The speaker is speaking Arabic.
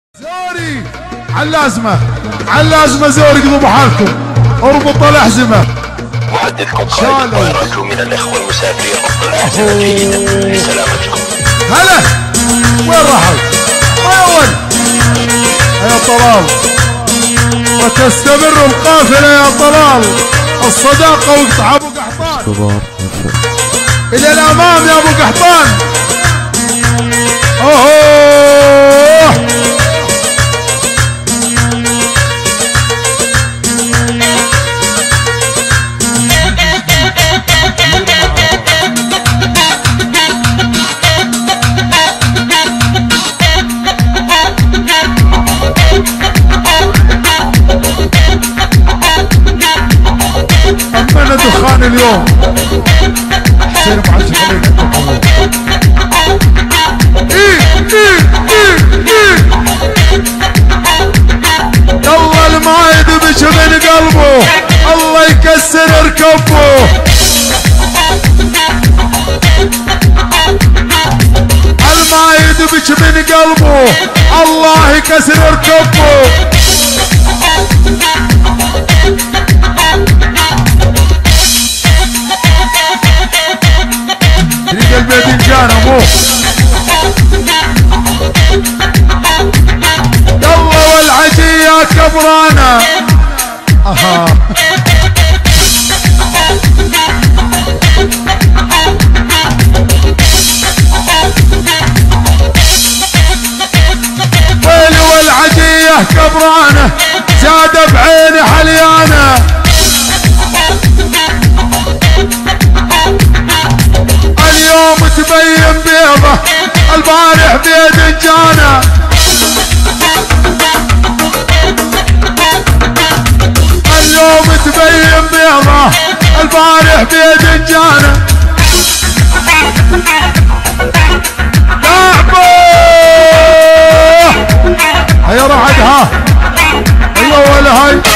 زوري علازمه زوري قضوا بحالكم اربطوا الاحزمه. محدثكم قائد الطائرات من الاخوه المسافرين افضل الاحزمه جيدا لسلامتكم. هلا وين راحوا؟ اول يا طلال وتستمر القافله يا طلال الصداقه وقطع ابو قحطان الى الامام يا ابو قحطان. اوه أمنا دخان اليوم حسين ابو عشر خلينا يلا المايد بش من قلبه الله يكسر ركبه. المايد بش من قلبه الله يكسر ركبه. تريد الباذنجان ابوه يلا والعجي يا كبرانه. اها ويلي والعجي يا كبرانه زاد بعيني حليانه. اليوم تبين بيضه البارح باذنجانه. اليوم تبين بيضه البارح باذنجانه. لعبه هيا رعد ها ايوه ولا هاي